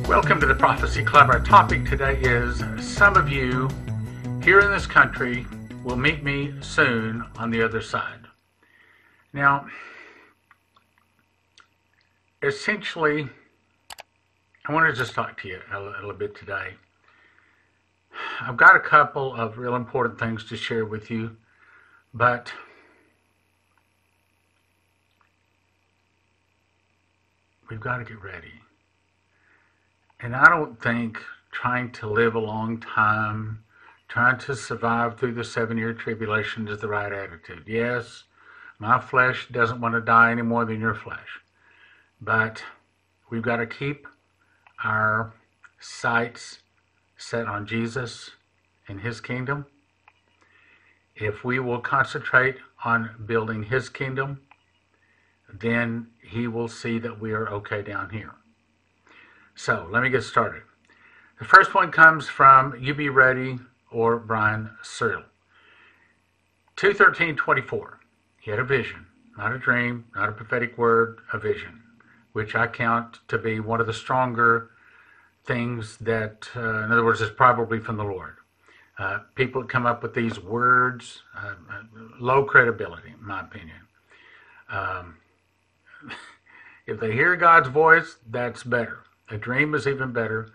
Welcome to the Prophecy Club. Our topic today is some of you here in this country will meet me soon on the other side. Now, essentially, I want to just talk to you a little bit today. I've got a couple of real important things to share with you, but we've got to get ready. And I don't think trying to live a long time, trying to survive through the 7-year tribulation is the right attitude. Yes, my flesh doesn't want to die any more than your flesh. But we've got to keep our sights set on Jesus and His kingdom. If we will concentrate on building His kingdom, then He will see that we are okay down here. So let me get started. The first one comes from You Be Ready or Brian Searle. 2:13:24. He had a vision, not a dream, not a prophetic word, a vision, which I count to be one of the stronger things that, in other words, is probably from the Lord. People that come up with these words, low credibility, in my opinion. If they hear God's voice, that's better. A dream is even better.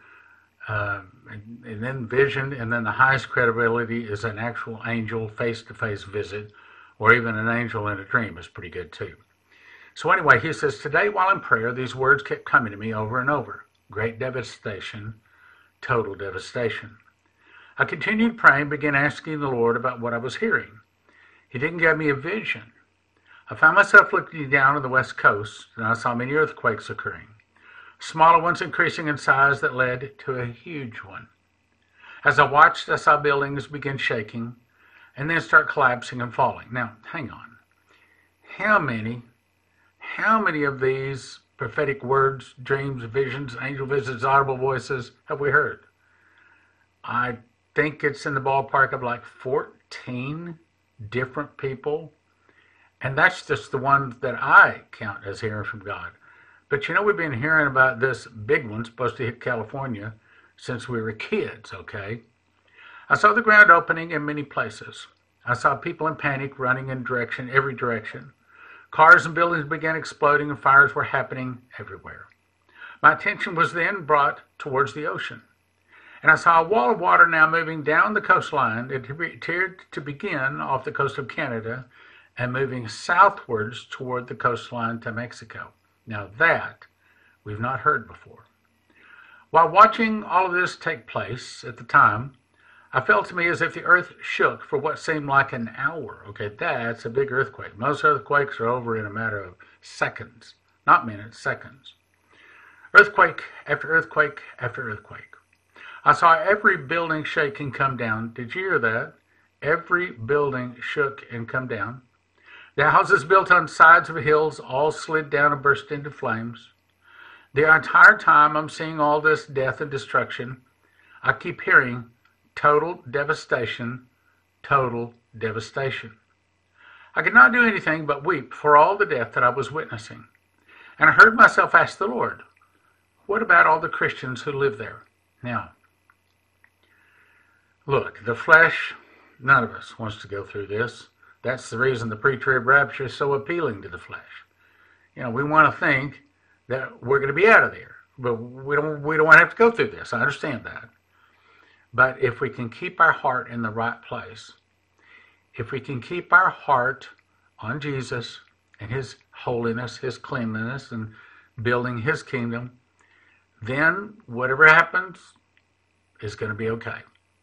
And then vision, and then the highest credibility is an actual angel face-to-face visit, or even an angel in a dream is pretty good too. So anyway, he says, today while in prayer, these words kept coming to me over and over. Great devastation, total devastation. I continued praying, began asking the Lord about what I was hearing. He didn't give me a vision. I found myself looking down on the West Coast, and I saw many earthquakes occurring. Smaller ones increasing in size that led to a huge one. As I watched, I saw buildings begin shaking and then start collapsing and falling. Now, hang on. How many of these prophetic words, dreams, visions, angel visits, audible voices have we heard? I think it's in the ballpark of like 14 different people. And that's just the ones that I count as hearing from God. But you know, we've been hearing about this big one supposed to hit California since we were kids, okay? I saw the ground opening in many places. I saw people in panic running in every direction. Cars and buildings began exploding and fires were happening everywhere. My attention was then brought towards the ocean. And I saw a wall of water now moving down the coastline. It appeared to begin off the coast of Canada and moving southwards toward the coastline to Mexico. Now that we've not heard before. While watching all of this take place at the time, I felt to me as if the earth shook for what seemed like an hour. Okay, that's a big earthquake. Most earthquakes are over in a matter of seconds, not minutes, seconds. Earthquake after earthquake after earthquake. I saw every building shake and come down. Did you hear that? Every building shook and come down. The houses built on sides of hills all slid down and burst into flames. The entire time I'm seeing all this death and destruction, I keep hearing total devastation, total devastation. I could not do anything but weep for all the death that I was witnessing. And I heard myself ask the Lord, what about all the Christians who live there? Now, look, the flesh, none of us wants to go through this. That's the reason the pre-trib rapture is so appealing to the flesh. You know, we want to think that we're going to be out of there, but we don't want to have to go through this. I understand that. But if we can keep our heart in the right place, if we can keep our heart on Jesus and His holiness, His cleanliness, and building His kingdom, then whatever happens is going to be okay.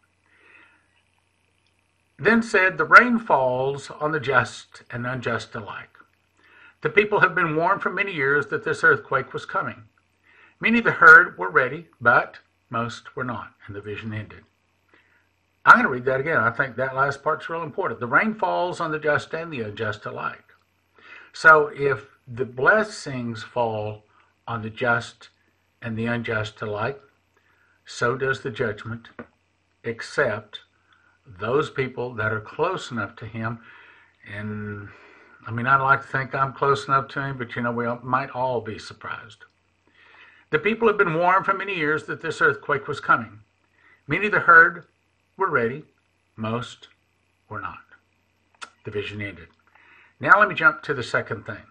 Then said, the rain falls on the just and unjust alike. The people have been warned for many years that this earthquake was coming. Many that heard were ready, but most were not, and the vision ended. I'm going to read that again. I think that last part's real important. The rain falls on the just and the unjust alike. So if the blessings fall on the just and the unjust alike, so does the judgment, except those people that are close enough to Him. And I mean, I'd like to think I'm close enough to Him, but you know, we might all be surprised. The people had been warned for many years that this earthquake was coming. Many that heard were ready. Most were not. The vision ended. Now let me jump to the second thing.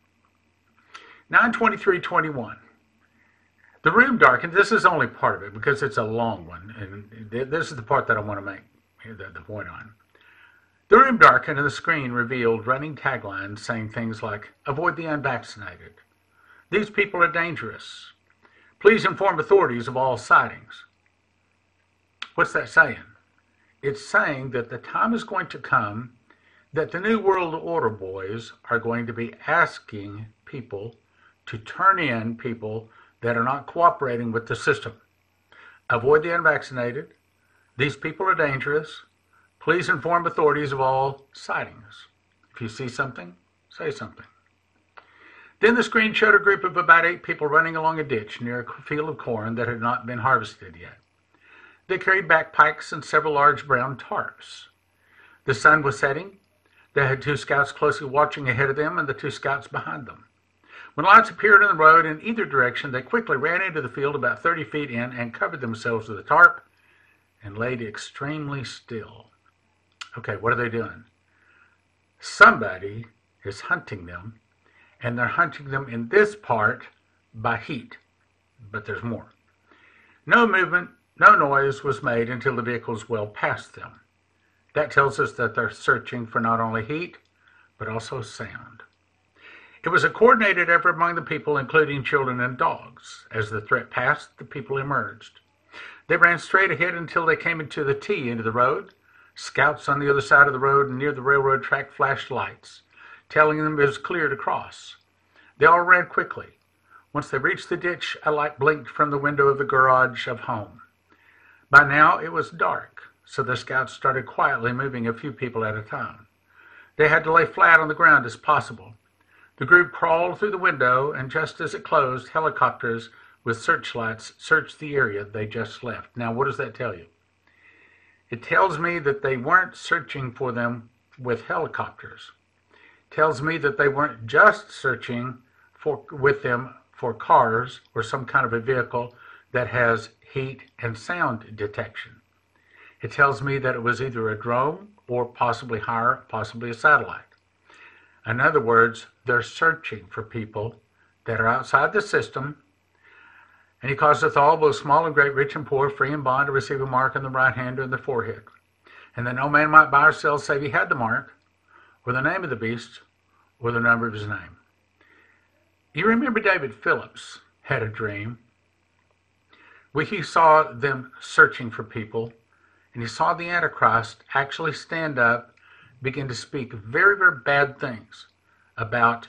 9:23:21. The room darkened. This is only part of it because it's a long one. And this is the part that I want to make the point on. The room darkened and the screen revealed running taglines saying things like, "Avoid the unvaccinated. These people are dangerous. Please inform authorities of all sightings." What's that saying? It's saying that the time is going to come that the New World Order boys are going to be asking people to turn in people that are not cooperating with the system. Avoid the unvaccinated. These people are dangerous. Please inform authorities of all sightings. If you see something, say something. Then the screen showed a group of about 8 people running along a ditch near a field of corn that had not been harvested yet. They carried backpacks and several large brown tarps. The sun was setting. They had 2 scouts closely watching ahead of them and the 2 scouts behind them. When lights appeared on the road in either direction, they quickly ran into the field about 30 feet in and covered themselves with a tarp and laid extremely still. Okay, what are they doing? Somebody is hunting them, and they're hunting them in this part by heat. But there's more. No movement, no noise was made until the vehicles well past them. That tells us that they're searching for not only heat, but also sound. It was a coordinated effort among the people, including children and dogs. As the threat passed, the people emerged. They ran straight ahead until they came into the T into the road. Scouts on the other side of the road and near the railroad track flashed lights, telling them it was clear to cross. They all ran quickly. Once they reached the ditch, a light blinked from the window of the garage of home. By now it was dark, so the scouts started quietly moving a few people at a time. They had to lay flat on the ground as possible. The group crawled through the window, and just as it closed, helicopters with searchlights searched the area they just left. Now, what does that tell you? It tells me that they weren't searching for them with helicopters. It tells me that they weren't just searching with them for cars or some kind of a vehicle that has heat and sound detection. It tells me that it was either a drone or possibly higher, possibly a satellite. In other words, they're searching for people that are outside the system. And he causeth all, both small and great, rich and poor, free and bond, to receive a mark on the right hand or in the forehead. And that no man might buy or sell save he had the mark, or the name of the beast, or the number of his name. You remember David Phillips had a dream where he saw them searching for people, and he saw the Antichrist actually stand up, begin to speak very, very bad things about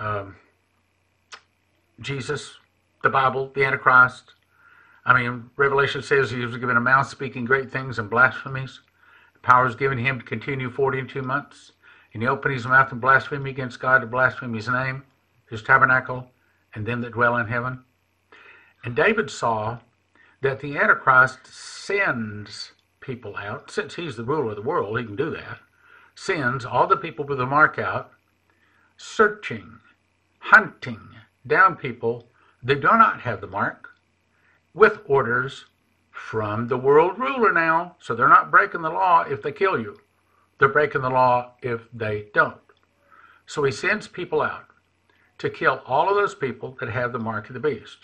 Jesus, the Bible, the Antichrist. Revelation says he was given a mouth speaking great things and blasphemies. Power is given him to continue 42 months. And he opened his mouth in blasphemy against God, to blaspheme his name, his tabernacle, and them that dwell in heaven. And David saw that the Antichrist sends people out. Since he's the ruler of the world, he can do that. Sends all the people with the mark out, searching, hunting down people that do not have the mark, with orders from the world ruler now. So they're not breaking the law if they kill you. They're breaking the law if they don't. So he sends people out to kill all of those people that have the mark of the beast.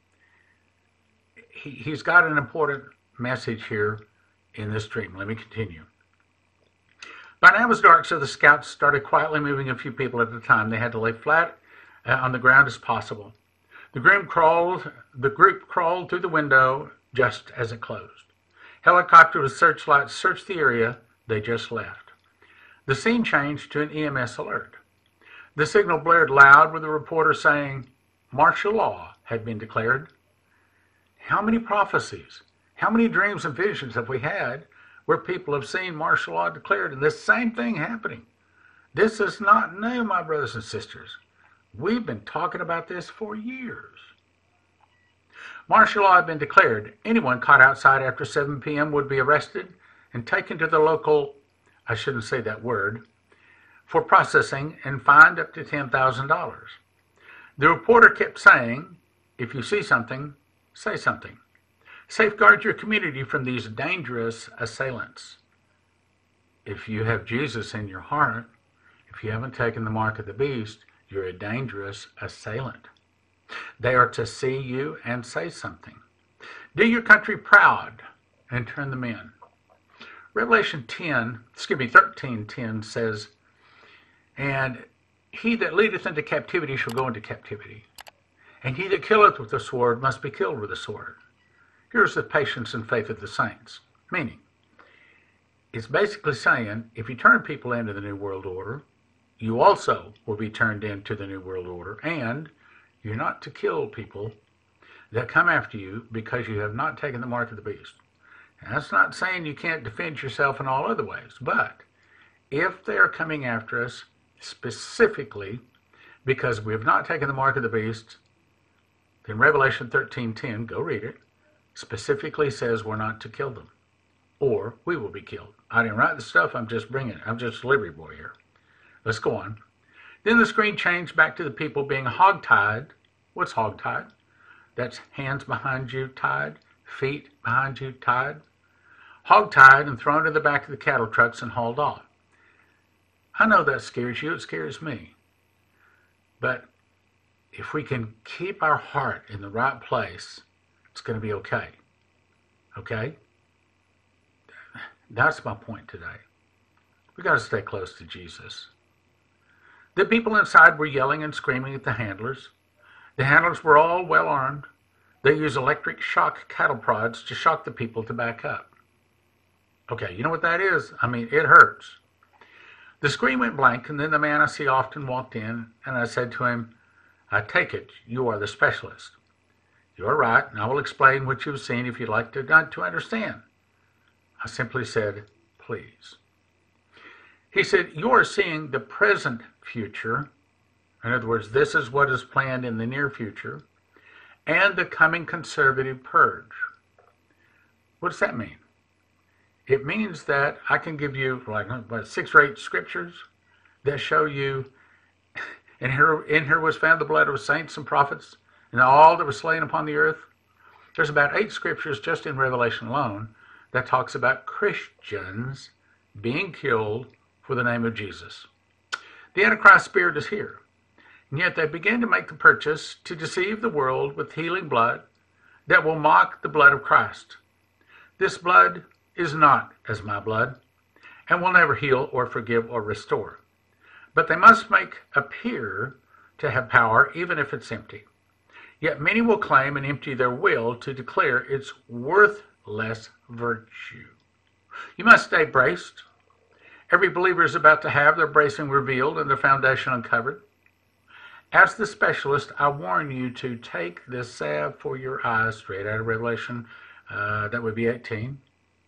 He's got an important message here in this dream. Let me continue. By now it was dark, so the scouts started quietly moving a few people at a time. They had to lay flat on the ground as possible. The group crawled through the window just as it closed. Helicopter with searchlights searched the area they just left. The scene changed to an EMS alert. The signal blared loud with a reporter saying martial law had been declared. How many prophecies, how many dreams and visions have we had where people have seen martial law declared and this same thing happening? This is not new, my brothers and sisters. We've been talking about this for years. Martial law had been declared. Anyone caught outside after 7 p.m. would be arrested and taken to the local, I shouldn't say that word, for processing and fined up to $10,000. The reporter kept saying If you see something, say something. Safeguard your community from these dangerous assailants. If you have Jesus in your heart, if you haven't taken the mark of the beast, you're a dangerous assailant. They are to see you and say something. Do your country proud and turn them in. Revelation 13:10 says, and he that leadeth into captivity shall go into captivity, and he that killeth with the sword must be killed with the sword. Here's the patience and faith of the saints. Meaning, it's basically saying, if you turn people into the New World Order, you also will be turned into the New World Order, and you're not to kill people that come after you because you have not taken the mark of the beast. And that's not saying you can't defend yourself in all other ways, but if they are coming after us specifically because we have not taken the mark of the beast, then Revelation 13:10, go read it, specifically says we're not to kill them, or we will be killed. I didn't write the stuff, I'm just bringing it. I'm just a delivery boy here. Let's go on. Then the screen changed back to the people being hogtied. What's hogtied? That's hands behind you tied, feet behind you tied. Hogtied and thrown to the back of the cattle trucks and hauled off. I know that scares you. It scares me. But if we can keep our heart in the right place, it's going to be okay. Okay? That's my point today. We got to stay close to Jesus. The people inside were yelling and screaming at the handlers. The handlers were all well armed. They used electric shock cattle prods to shock the people to back up. Okay, you know what that is? I mean, it hurts. The screen went blank, and then the man I see often walked in, and I said to him, I take it you are the specialist. You are right, and I will explain what you've seen if you'd like to understand. I simply said, please. He said, you are seeing the present future. In other words, this is what is planned in the near future, and the coming conservative purge. What does that mean? It means that I can give you like 6 or 8 scriptures that show you, in here was found the blood of saints and prophets, and all that was slain upon the earth. There's about 8 scriptures just in Revelation alone that talks about Christians being killed for the name of Jesus. The Antichrist spirit is here, and yet they begin to make the purchase to deceive the world with healing blood that will mock the blood of Christ. This blood is not as my blood, and will never heal or forgive or restore. But they must make appear to have power, even if it's empty. Yet many will claim and empty their will to declare its worthless virtue. You must stay braced. Every believer is about to have their bracing revealed and their foundation uncovered. As the specialist, I warn you to take this salve for your eyes, straight out of Revelation, that would be 18.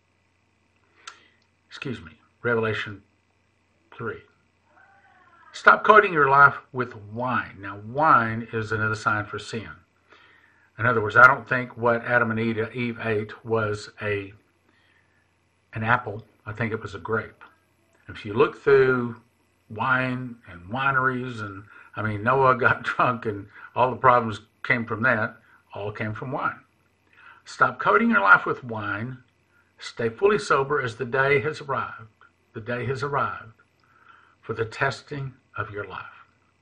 Revelation 3. Stop coating your life with wine. Now, wine is another sign for sin. In other words, I don't think what Adam and Eve ate was an apple. I think it was a grape. If you look through wine and wineries, and I mean, Noah got drunk and all the problems came from that, all came from wine. Stop coating your life with wine. Stay fully sober as the day has arrived. The day has arrived for the testing of your life.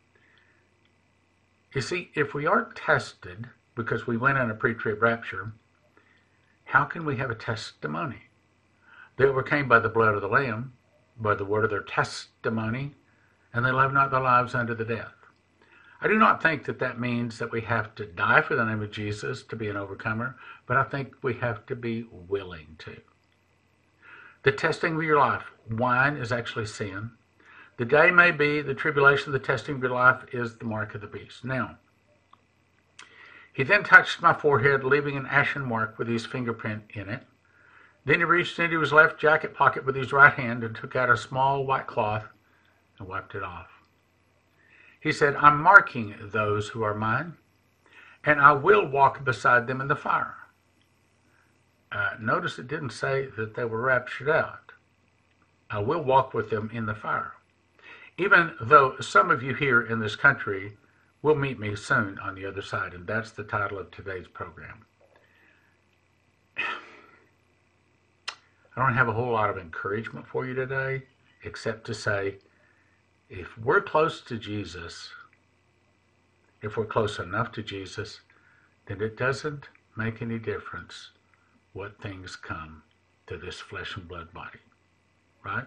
You see, if we aren't tested because we went in a pre-trib rapture, how can we have a testimony? They overcame by the blood of the Lamb, by the word of their testimony, and they loved not their lives unto the death. I do not think that means that we have to die for the name of Jesus to be an overcomer, but I think we have to be willing to. The testing of your life, wine is actually sin. The day may be the tribulation, the testing of your life is the mark of the beast. Now, he then touched my forehead, leaving an ashen mark with his fingerprint in it. Then he reached into his left jacket pocket with his right hand and took out a small white cloth and wiped it off. He said, I'm marking those who are mine, and I will walk beside them in the fire. Notice it didn't say that they were raptured out. I will walk with them in the fire. Even though some of you here in this country will meet me soon on the other side, and that's the title of today's program. I don't have a whole lot of encouragement for you today, except to say, if we're close to Jesus, if we're close enough to Jesus, then it doesn't make any difference what things come to this flesh and blood body, right?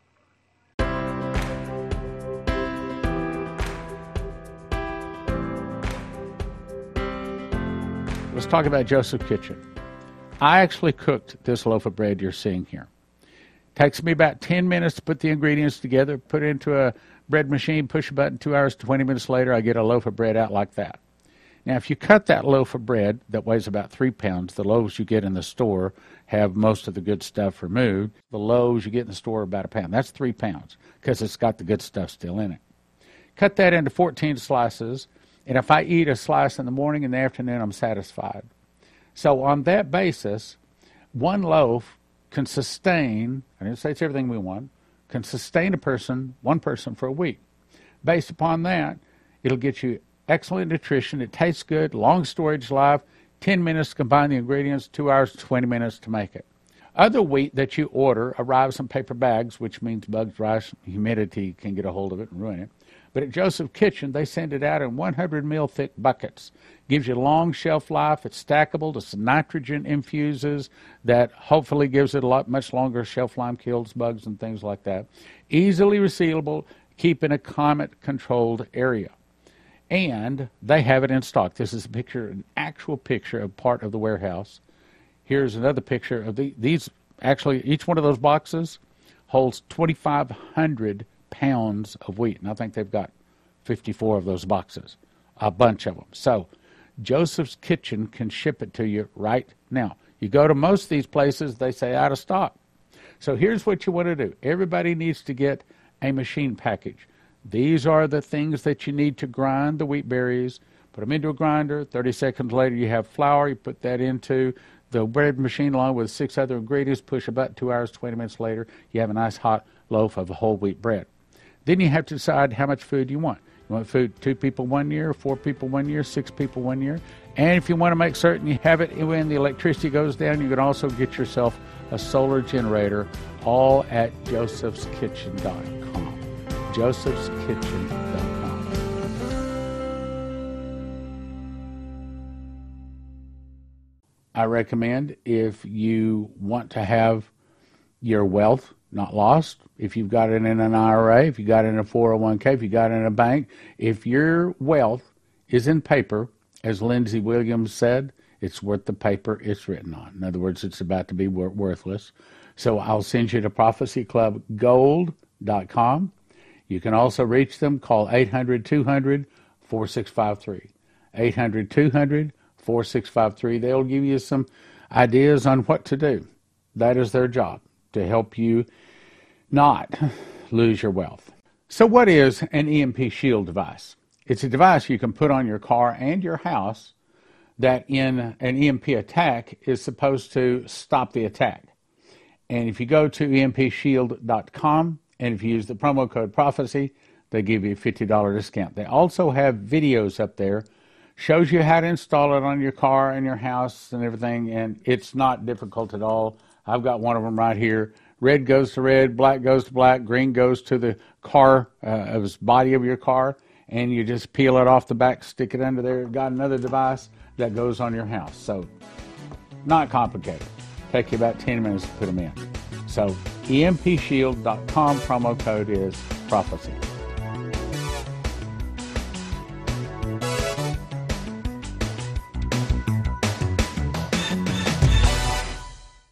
Let's talk about Joseph's Kitchen. I actually cooked this loaf of bread you're seeing here. Takes me about 10 minutes to put the ingredients together, put it into a bread machine, push a button, 2 hours, 20 minutes later, I get a loaf of bread out like that. Now, if you cut that loaf of bread that weighs about 3 pounds, the loaves you get in the store have most of the good stuff removed. The loaves you get in the store are about a pound. That's 3 pounds because it's got the good stuff still in it. Cut that into 14 slices, and if I eat a slice in the morning and the afternoon, I'm satisfied. So on that basis, one loaf can sustain, I didn't say it's everything we want, can sustain one person for a week. Based upon that, it'll get you excellent nutrition. It tastes good, long storage life, 10 minutes to combine the ingredients, 2 hours, 20 minutes to make it. Other wheat that you order arrives in paper bags, which means bugs, rice, humidity can get a hold of it and ruin it. But at Joseph's Kitchen, they send it out in 100 mil thick buckets. Gives you long shelf life. It's stackable. The nitrogen infuses that hopefully gives it much longer shelf life, kills bugs and things like that. Easily resealable, keep in a climate-controlled area. And they have it in stock. This is a picture, an actual picture of part of the warehouse. Here's another picture of these. Actually, each one of those boxes holds 2,500 pounds of wheat, and I think they've got 54 of those boxes, a bunch of them. So Joseph's Kitchen can ship it to you right now. You go to most of these places, they say out of stock. So here's what you want to do. Everybody needs to get a machine package. These are the things that you need to grind the wheat berries. Put them into a grinder. 30 seconds later, you have flour. You put that into the bread machine along with 6 other ingredients. Push about 2 hours, 20 minutes later, you have a nice hot loaf of whole wheat bread. Then you have to decide how much food you want. You want food 2 people 1 year, 4 people 1 year, 6 people 1 year. And if you want to make certain you have it when the electricity goes down, you can also get yourself a solar generator, all at josephskitchen.com. josephskitchen.com. I recommend, if you want to have your wealth not lost, if you've got it in an IRA, if you got it in a 401k, if you got it in a bank, if your wealth is in paper, as Lindsey Williams said, it's worth the paper it's written on. In other words, it's about to be worthless. So I'll send you to prophecyclubgold.com. You can also reach them. Call 800-200-4653. 800-200-4653. They'll give you some ideas on what to do. That is their job, to help you not lose your wealth. So what is an EMP shield device? It's a device you can put on your car and your house that in an EMP attack is supposed to stop the attack. And if you go to empshield.com and if you use the promo code prophecy, they give you a $50 discount. They also have videos up there, shows you how to install it on your car and your house and everything, and it's not difficult at all. I've got one of them right here. Red goes to red, black goes to black, green goes to the car, of the body of your car, and you just peel it off the back, stick it under there. Got another device that goes on your house. So, not complicated. Take you about 10 minutes to put them in. So, empshield.com, promo code is prophecy.